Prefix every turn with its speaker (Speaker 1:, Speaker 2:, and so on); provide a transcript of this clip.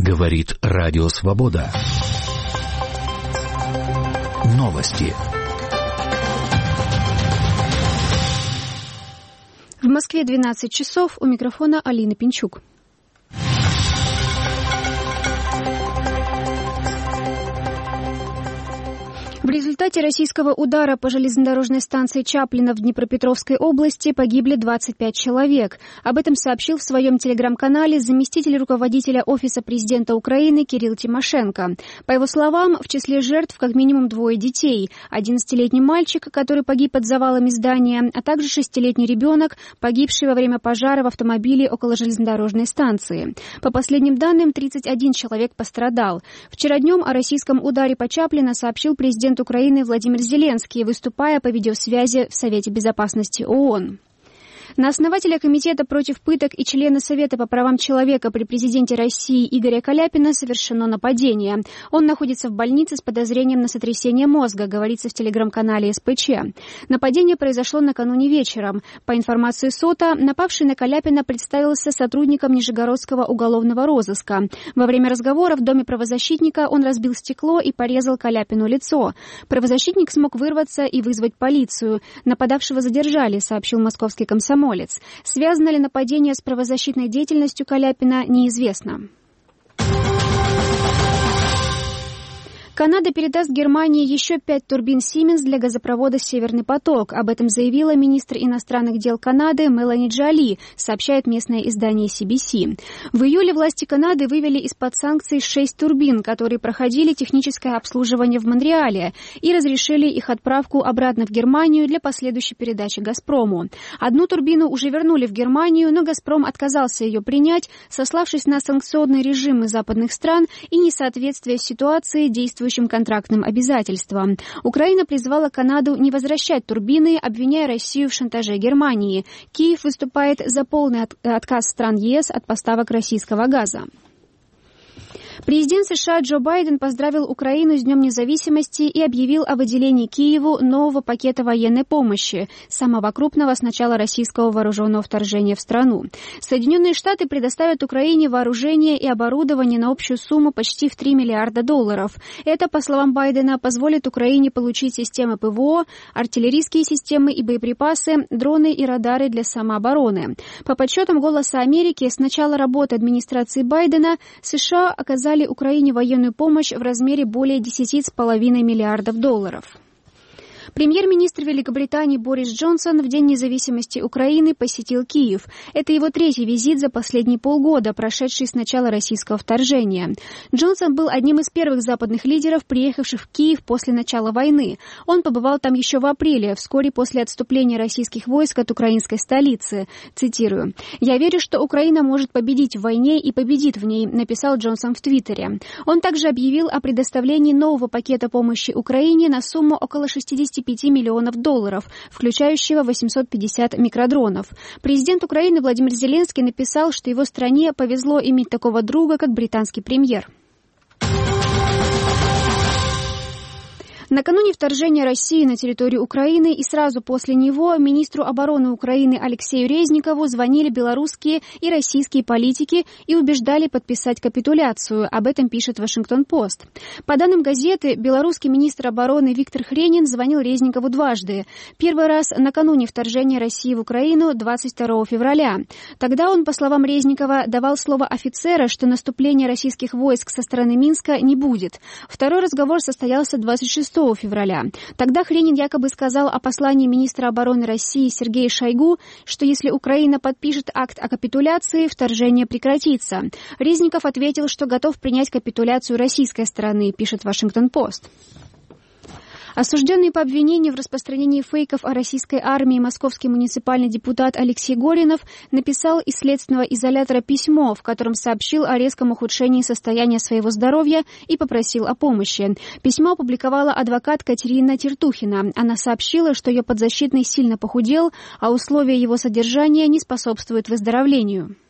Speaker 1: Говорит Радио Свобода. Новости.
Speaker 2: В Москве 12 часов. У микрофона Алина Пинчук. В результате российского удара по железнодорожной станции Чаплино в Днепропетровской области погибли 25 человек. Об этом сообщил в своем телеграм-канале заместитель руководителя Офиса президента Украины Кирилл Тимошенко. По его словам, в числе жертв как минимум 2 детей. 11-летний мальчик, который погиб под завалами здания, а также 6-летний ребенок, погибший во время пожара в автомобиле около железнодорожной станции. По последним данным, 31 человек пострадал. Вчера днем о российском ударе по Чаплино сообщил президент Украины Владимир Зеленский, выступая по видеосвязи в Совете безопасности ООН. На основателя Комитета против пыток и члена Совета по правам человека при президенте России Игоря Каляпина совершено нападение. Он находится в больнице с подозрением на сотрясение мозга, говорится в телеграм-канале СПЧ. Нападение произошло накануне вечером. По информации СОТА, напавший на Каляпина представился сотрудником Нижегородского уголовного розыска. Во время разговора в доме правозащитника он разбил стекло и порезал Каляпину лицо. Правозащитник смог вырваться и вызвать полицию. Нападавшего задержали, сообщил московский комсомолец. Связано ли нападение с правозащитной деятельностью Каляпина, неизвестно. Канада передаст Германии еще 5 турбин Siemens для газопровода «Северный поток». Об этом заявила министр иностранных дел Канады Мелани Джоли, сообщает местное издание CBC. В июле власти Канады вывели из-под санкций 6 турбин, которые проходили техническое обслуживание в Монреале, и разрешили их отправку обратно в Германию для последующей передачи «Газпрому». Одну турбину уже вернули в Германию, но «Газпром» отказался ее принять, сославшись на санкционные режимы западных стран и несоответствие ситуации действующим контрактным обязательствам. Украина призвала Канаду не возвращать турбины, обвиняя Россию в шантаже Германии. Киев выступает за полный отказ стран ЕС от поставок российского газа. Президент США Джо Байден поздравил Украину с Днем независимости и объявил о выделении Киеву нового пакета военной помощи, самого крупного с начала российского вооруженного вторжения в страну. Соединенные Штаты предоставят Украине вооружение и оборудование на общую сумму почти в $3 миллиарда. Это, по словам Байдена, позволит Украине получить системы ПВО, артиллерийские системы и боеприпасы, дроны и радары для самообороны. По подсчетам «Голоса Америки», с начала работы администрации Байдена США оказали Украине военную помощь в размере более $10,5 миллиардов. Премьер-министр Великобритании Борис Джонсон в День независимости Украины посетил Киев. Это его 3-й визит за последние полгода, прошедший с начала российского вторжения. Джонсон был одним из первых западных лидеров, приехавших в Киев после начала войны. Он побывал там еще в апреле, вскоре после отступления российских войск от украинской столицы. Цитирую: «Я верю, что Украина может победить в войне и победит в ней», написал Джонсон в Твиттере. Он также объявил о предоставлении нового пакета помощи Украине на сумму около $65 миллионов, включающего 850 микродронов. Президент Украины Владимир Зеленский написал, что его стране повезло иметь такого друга, как британский премьер. Накануне вторжения России на территорию Украины и сразу после него министру обороны Украины Алексею Резникову звонили белорусские и российские политики и убеждали подписать капитуляцию. Об этом пишет Вашингтон-Пост. По данным газеты, белорусский министр обороны Виктор Хренин звонил Резникову дважды. Первый раз накануне вторжения России в Украину 22 февраля. Тогда он, по словам Резникова, давал слово офицера, что наступления российских войск со стороны Минска не будет. Второй разговор состоялся 26 февраля. Тогда Хренин якобы сказал о послании министра обороны России Сергея Шойгу, что если Украина подпишет акт о капитуляции, вторжение прекратится. Резников ответил, что готов принять капитуляцию российской стороны, пишет Вашингтон-Пост. Осужденный по обвинению в распространении фейков о российской армии московский муниципальный депутат Алексей Горинов написал из следственного изолятора письмо, в котором сообщил о резком ухудшении состояния своего здоровья и попросил о помощи. Письмо опубликовала адвокат Катерина Тертухина. Она сообщила, что ее подзащитный сильно похудел, а условия его содержания не способствуют выздоровлению.